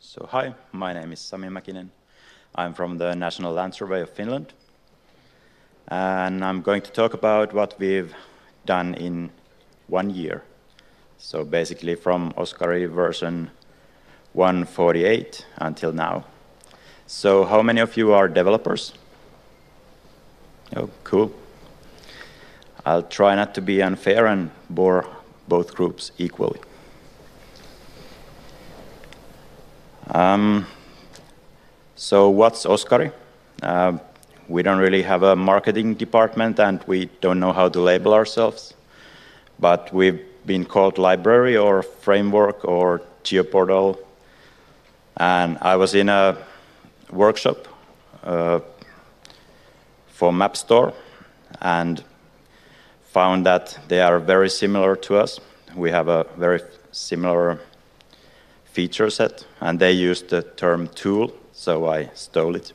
So hi, my name is Sami Mäkinen. I'm from the National Land Survey of Finland. And I'm going to talk about what we've done in 1 year. So basically from OSKARI version 148 until now. So how many of you are developers? Oh, cool. I'll try not to be unfair and bore both groups equally. So what's OSKARI? We don't really have a marketing department and we don't know how to label ourselves. But we've been called library or framework or geoportal. And I was in a workshop for MapStore and found that they are very similar to us. We have a very similar feature set, and they used the term tool, so I stole it.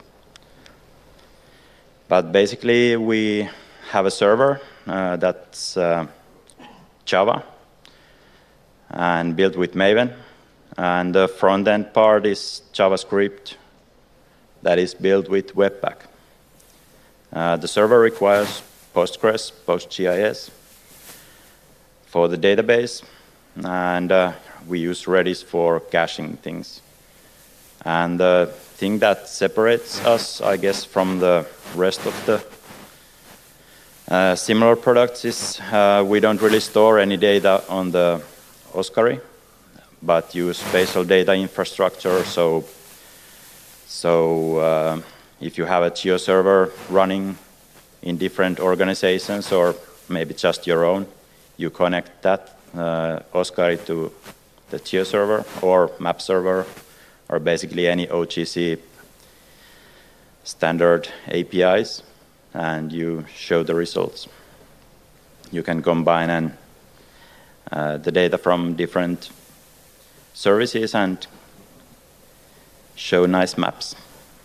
But basically, we have a server that's Java and built with Maven, and the front-end part is JavaScript that is built with Webpack. The server requires Postgres, PostGIS for the database, and we use Redis for caching things. And the thing that separates us, I guess, from the rest of the similar products is we don't really store any data on the OSKARI, but use spatial data infrastructure. So if you have a GeoServer running in different organizations or maybe just your own, you connect that OSKARI to the GeoServer or MapServer or basically any OGC standard APIs, and you show the results. You can combine the data from different services and show nice maps.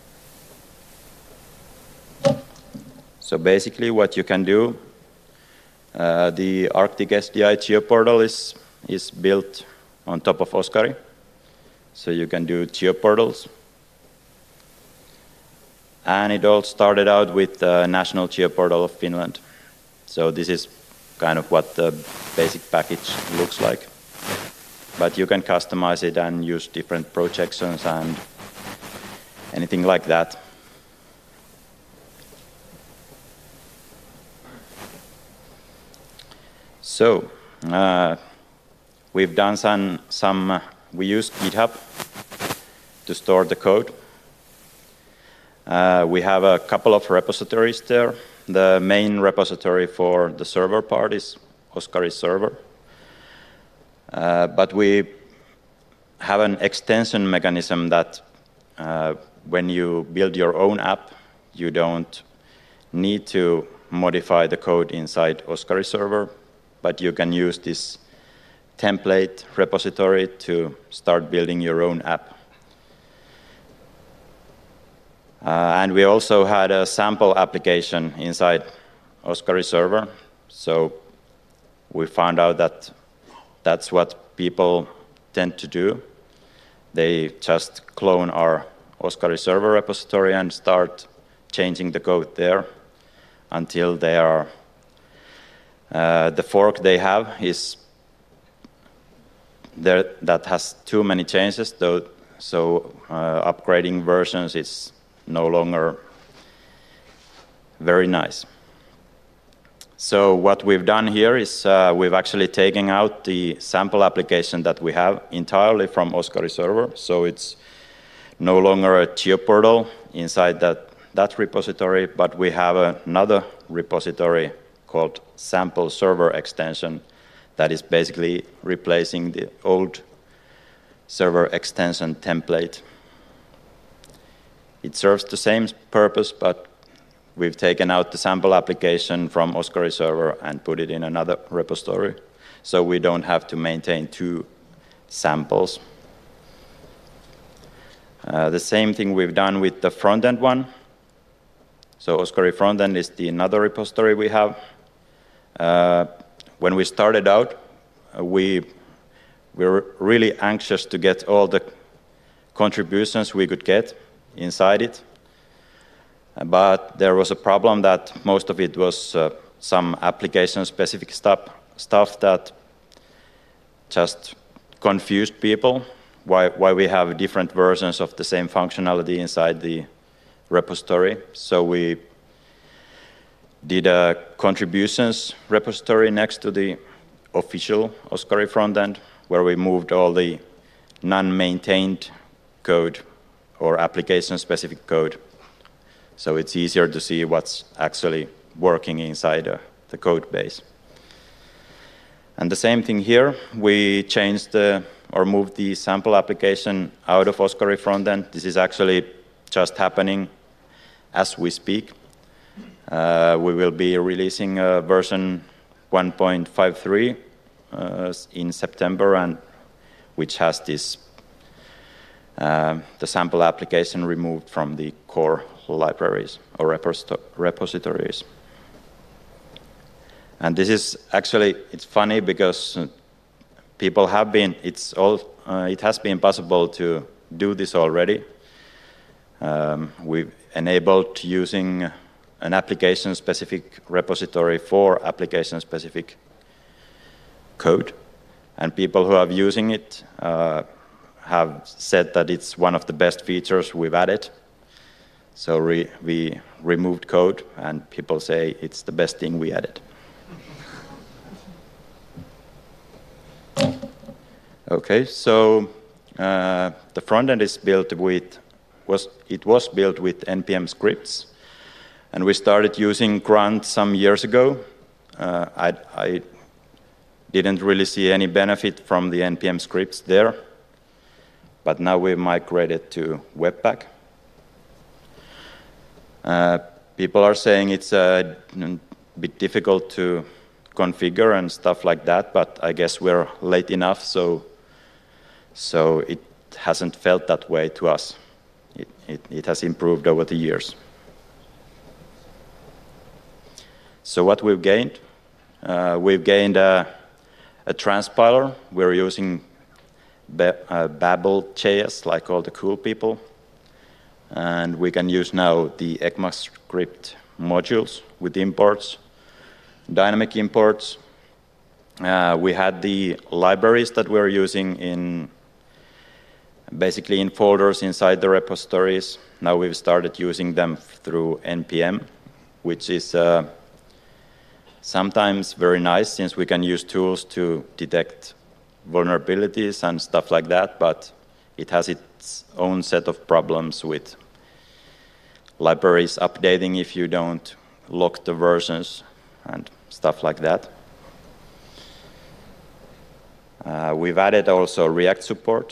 So basically what you can do, the Arctic SDI geoportal is built on top of OSKARI. So you can do geoportals. And it all started out with the National Geoportal of Finland. So this is kind of what the basic package looks like. But you can customize it and use different projections and anything like that. So we've done we use GitHub to store the code. We have a couple of repositories there. The main repository for the server part is OSKARI server. But we have an extension mechanism that when you build your own app, you don't need to modify the code inside OSKARI server, but you can use this template repository to start building your own app. And we also had a sample application inside OSKARI server. So we found out that that's what people tend to do. They just clone our OSKARI server repository and start changing the code there until they are the fork they have is there that has too many changes, so upgrading versions is no longer very nice. So what we've done here is we've actually taken out the sample application that we have entirely from OSKARI server, so it's no longer a geoportal inside that repository, but we have another repository called sample server extension that is basically replacing the old server extension template. It serves the same purpose, but we've taken out the sample application from OSKARI server and put it in another repository, so we don't have to maintain two samples. The same thing we've done with the front-end one. So OSKARI front-end is another repository we have. When we started out, we were really anxious to get all the contributions we could get inside it. But there was a problem that most of it was some application-specific stuff that just confused people, why we have different versions of the same functionality inside the repository. So we did a contributions repository next to the official Oscari frontend, where we moved all the non-maintained code or application-specific code. So it's easier to see what's actually working inside the code base. And the same thing here, we changed or moved the sample application out of Oscari frontend. This is actually just happening as we speak. We will be releasing version 1.53 in September, and which has this the sample application removed from the core libraries or repositories. And this is actually, it's funny because people have been, it has been possible to do this already. We've enabled using an application-specific repository for application-specific code. And people who are using it have said that it's one of the best features we've added. So we removed code, and people say it's the best thing we added. Okay, so the frontend is built with, it was built with NPM scripts, and we started using Grunt some years ago. I didn't really see any benefit from the NPM scripts there, but now we migrated to Webpack. People are saying it's a bit difficult to configure and stuff like that, but I guess we're late enough, so it hasn't felt that way to us. It has improved over the years. So what we've gained a transpiler. We're using Babel.js, like all the cool people. And we can use now the ECMAScript modules with imports, dynamic imports. We had the libraries that we're using basically in folders inside the repositories. Now we've started using them through NPM, which is sometimes very nice since we can use tools to detect vulnerabilities and stuff like that, but it has its own set of problems with libraries updating if you don't lock the versions and stuff like that. We've added also React support.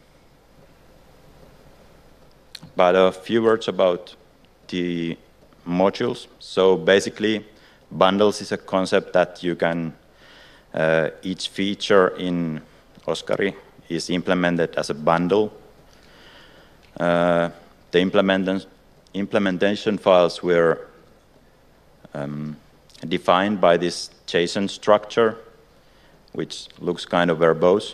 But a few words about the modules. So basically, bundles is a concept that you can, each feature in Oscari is implemented as a bundle. The implementation files were defined by this JSON structure, which looks kind of verbose.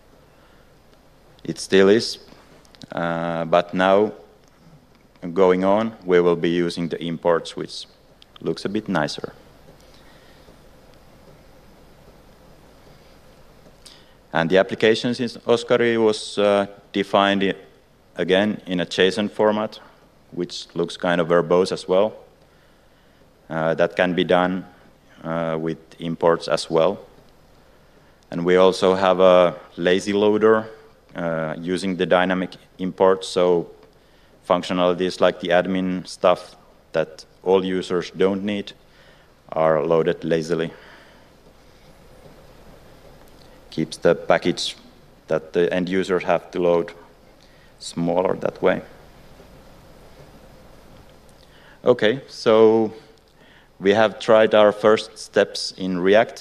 It still is, but now, going on, we will be using the imports, which looks a bit nicer. And the applications in Oscari was defined again in a JSON format, which looks kind of verbose as well. That can be done with imports as well. And we also have a lazy loader using the dynamic import, so functionalities like the admin stuff that all users don't need are loaded lazily. Keeps the package that the end users have to load smaller that way. Okay, so we have tried our first steps in React.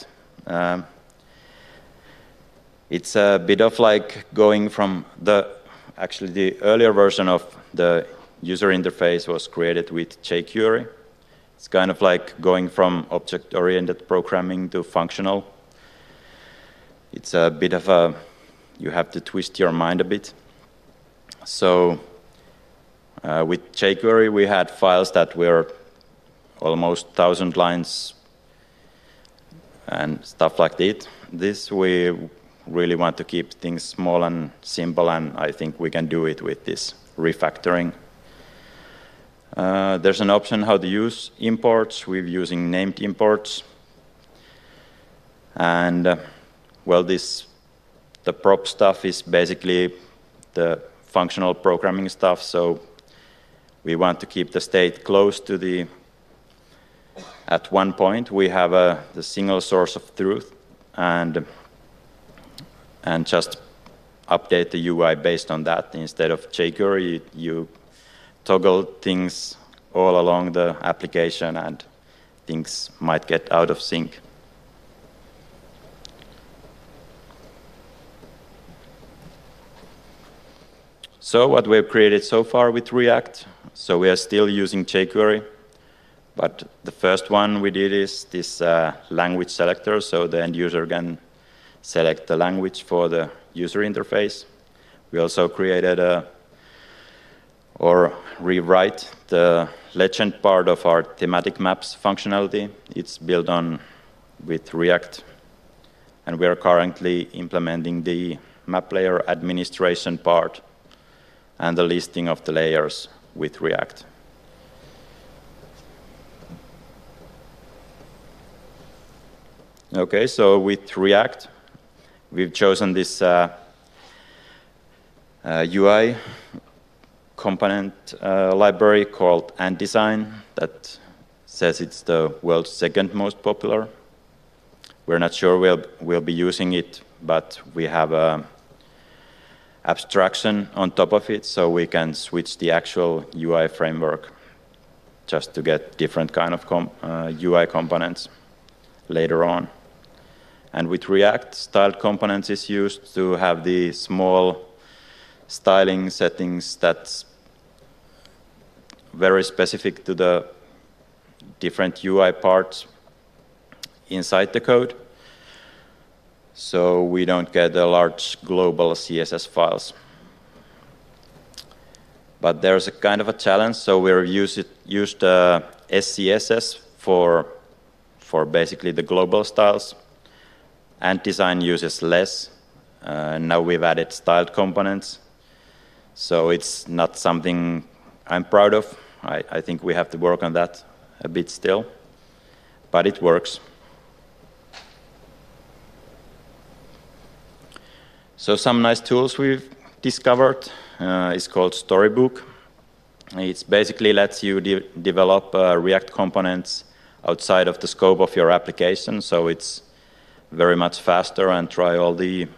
It's a bit of like going from actually the earlier version of the user interface was created with jQuery. It's kind of like going from object-oriented programming to functional. It's a bit of you have to twist your mind a bit. So with jQuery, we had files that were almost 1,000 lines and stuff like that. This we really want to keep things small and simple, and I think we can do it with this refactoring. There's an option how to use imports. We're using named imports. And well, the prop stuff is basically the functional programming stuff. So we want to keep the state close to the, at one point, we have the single source of truth and just update the UI based on that. Instead of jQuery, you toggle things all along the application and things might get out of sync. So what we've created so far with React, so we are still using jQuery, but the first one we did is this language selector, so the end user can select the language for the user interface. We also created or rewrite the legend part of our thematic maps functionality. It's built on with React, and we are currently implementing the map layer administration part and the listing of the layers with React. Okay, so with React, we've chosen this UI component library called AntDesign that says it's the world's second most popular. We're not sure we'll be using it, but we have a abstraction on top of it, so we can switch the actual UI framework just to get different kind of UI components later on. And with React, styled components is used to have the small styling settings that's very specific to the different UI parts inside the code. So we don't get a large global CSS files. But there's a kind of a challenge, so we've used SCSS for basically the global styles. AntDesign uses less. Now we've added styled components. So it's not something I'm proud of. I think we have to work on that a bit still, but it works. So some nice tools we've discovered is called Storybook. It basically lets you develop React components outside of the scope of your application, so it's very much faster, and try all the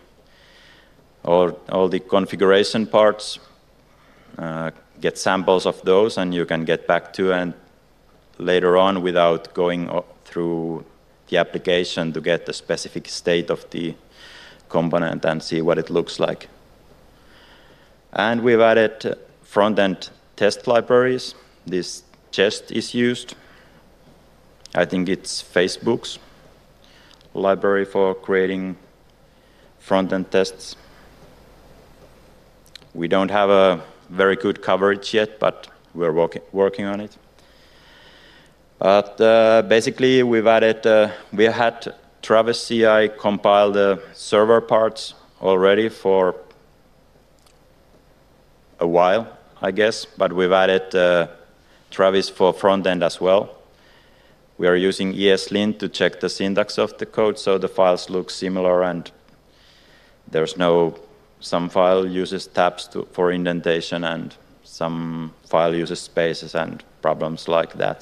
configuration parts, get samples of those, and you can get back to and later on without going through the application to get the specific state of the component and see what it looks like. And we've added front-end test libraries. This Jest is used. I think it's Facebook's library for creating front-end tests. We don't have a very good coverage yet, but we're working on it. But basically, we had Travis CI compile the server parts already for a while, I guess, but we've added Travis for front-end as well. We are using ESLint to check the syntax of the code, so the files look similar, and there's some file uses tabs for indentation, and some file uses spaces and problems like that.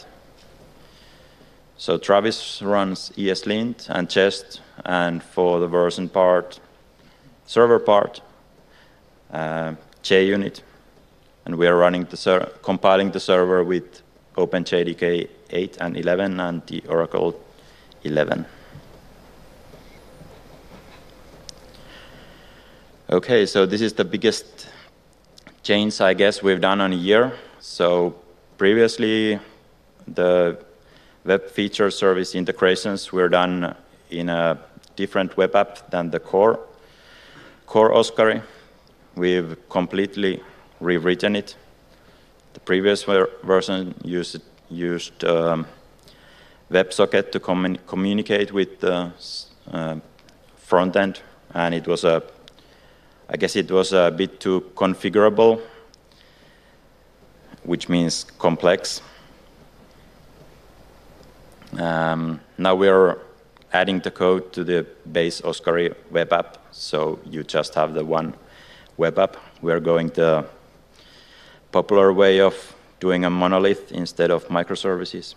So Travis runs ESLint and Jest, and for the version part, server part, JUnit, and we are running compiling the server with OpenJDK 8 and 11 and the Oracle 11. Okay, so this is the biggest change, I guess, we've done on a year. So previously, the web feature service integrations were done in a different web app than the core Oscari. We've completely rewritten it. The previous version used WebSocket to communicate with the front end, and it was I guess it was a bit too configurable, which means complex. Now we're adding the code to the base Oscari web app, so you just have the one web app. We're going the popular way of doing a monolith instead of microservices.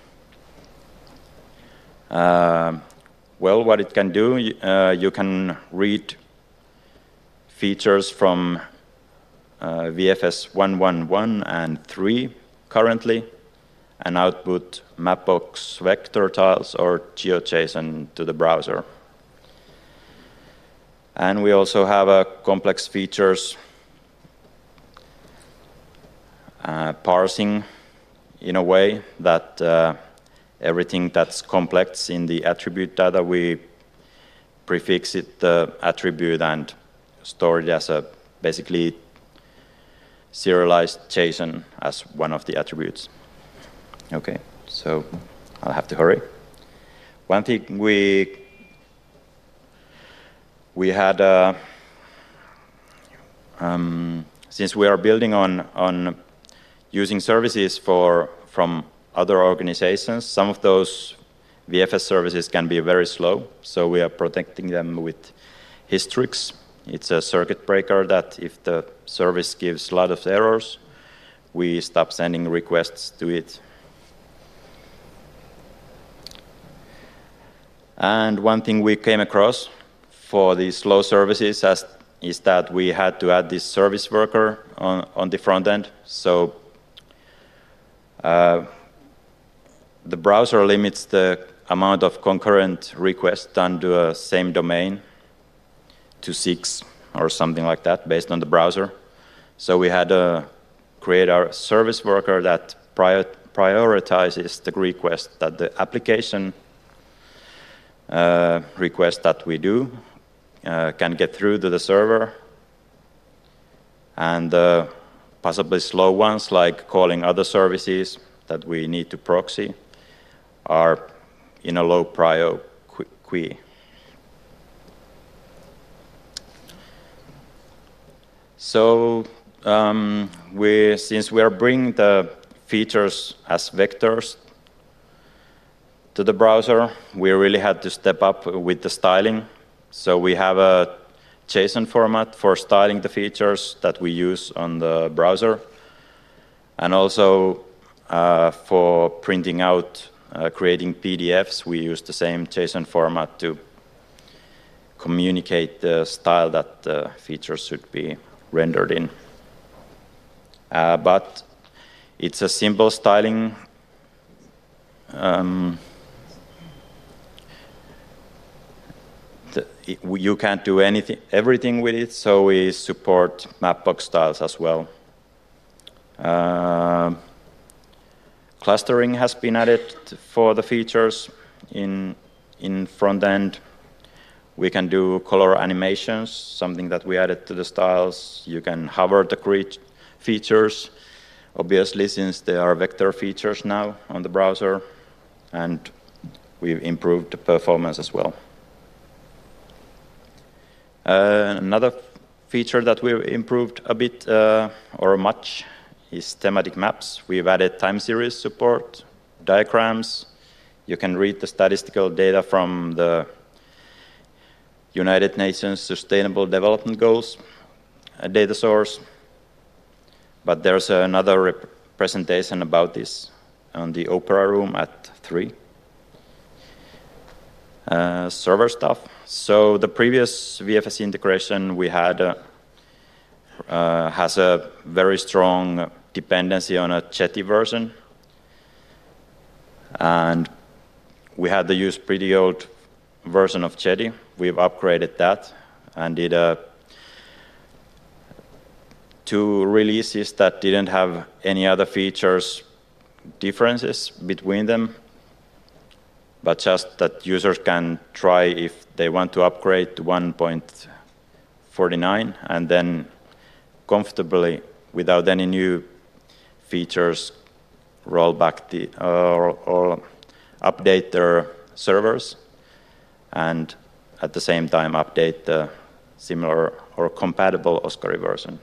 Well, what it can do, you can read features from VFS 1.1.1 and 3 currently, and output Mapbox vector tiles or GeoJSON to the browser. And we also have complex features parsing in a way that everything that's complex in the attribute data, we prefix it the attribute and store it as a basically serialized JSON as one of the attributes. Okay, so I'll have to hurry. One thing we had, since we are building on using services from other organizations, some of those VFS services can be very slow, so we are protecting them with Hystrix. It's a circuit breaker that if the service gives a lot of errors, we stop sending requests to it. And one thing we came across for these slow services is that we had to add this service worker on the front end. So the browser limits the amount of concurrent requests done to a same domain to 6 or something like that based on the browser. So we had to create our service worker that prioritizes the request that the application request that we do can get through to the server, and possibly slow ones like calling other services that we need to proxy are in a low prio queue. So since we are bringing the features as vectors to the browser, we really had to step up with the styling. So we have a JSON format for styling the features that we use on the browser, and also for printing out, creating PDFs, we use the same JSON format to communicate the style that the features should be rendered in. But it's a simple styling. You can't do everything with it, so we support Mapbox styles as well. Clustering has been added for the features in front end. We can do color animations, something that we added to the styles. You can hover the features, obviously, since they are vector features now on the browser, and we've improved the performance as well. Another feature that we've improved a bit or much is thematic maps. We've added time series support, diagrams. You can read the statistical data from the United Nations Sustainable Development Goals data source. But there's another presentation about this on the Opera Room at 3. Server stuff. So the previous VFS integration we had has a very strong dependency on a Jetty version. And we had to use pretty old version of Jetty. We've upgraded that and did 2 releases that didn't have any other features differences between them, but just that users can try if they want to upgrade to 1.49 and then comfortably without any new features, roll back or update their servers, and at the same time update the similar or compatible Oscari version.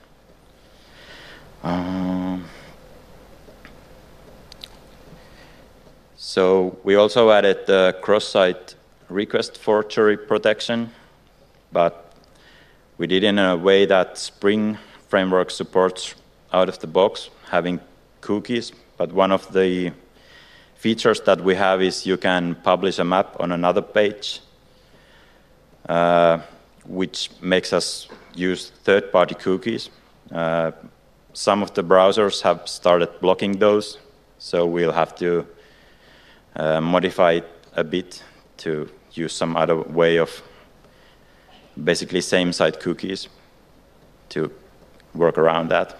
So we also added the cross-site request forgery protection, but we did it in a way that Spring Framework supports out of the box having cookies, but one of the features that we have is you can publish a map on another page, which makes us use third-party cookies. Some of the browsers have started blocking those, so we'll have to modify it a bit to use some other way of basically same-site cookies to work around that.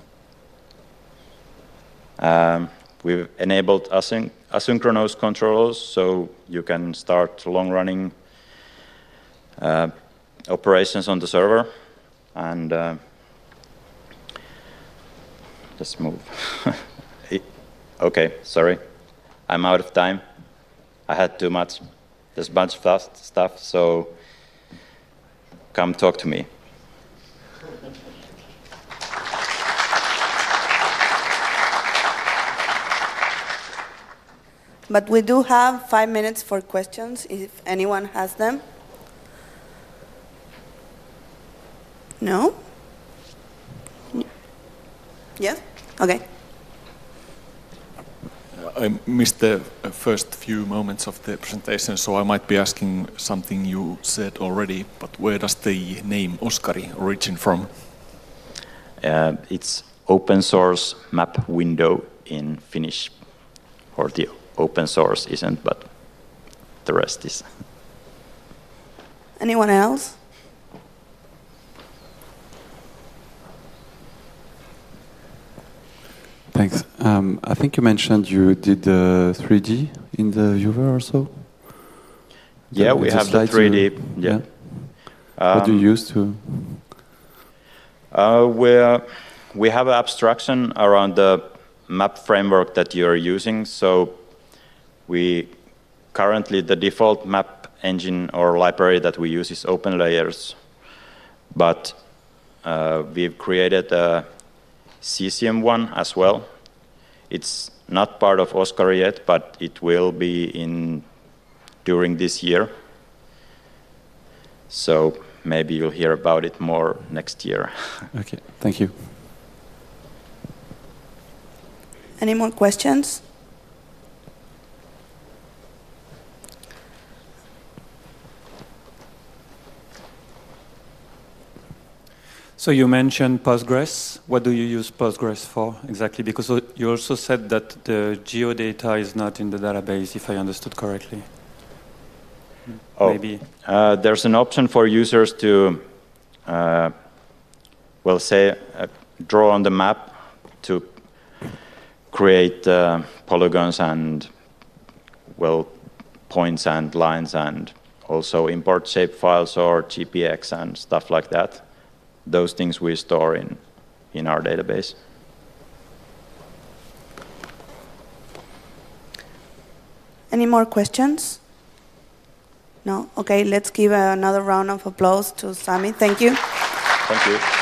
We've enabled asynchronous controls, so you can start long-running operations on the server. And let's move. Okay, sorry. I'm out of time. I had too much. There's a bunch of stuff, so come talk to me. But we do have 5 minutes for questions, if anyone has them. No? Yes? Okay. I missed the first few moments of the presentation, so I might be asking something you said already, but where does the name Oscari origin from? It's open source map window in Finnish, or the open source isn't, but the rest is. Anyone else? Thanks. I think you mentioned you did 3D in the viewer or so? Yeah, we have the 3D. Yeah. What do you use to? We have an abstraction around the map framework that you're using. So we currently, the default map engine or library that we use is OpenLayers. But we've created a Cesium one as well. It's not part of Oscari yet, but it will be during this year. So maybe you'll hear about it more next year. Okay, thank you. Any more questions? So you mentioned Postgres. What do you use Postgres for exactly? Because you also said that the geodata is not in the database, if I understood correctly. Oh, maybe. There's an option for users to, draw on the map to create polygons and, points and lines, and also import shapefiles or GPX and stuff like that. Those things we store in our database. Any more questions? No? Okay, let's give another round of applause to Sami. Thank you. Thank you.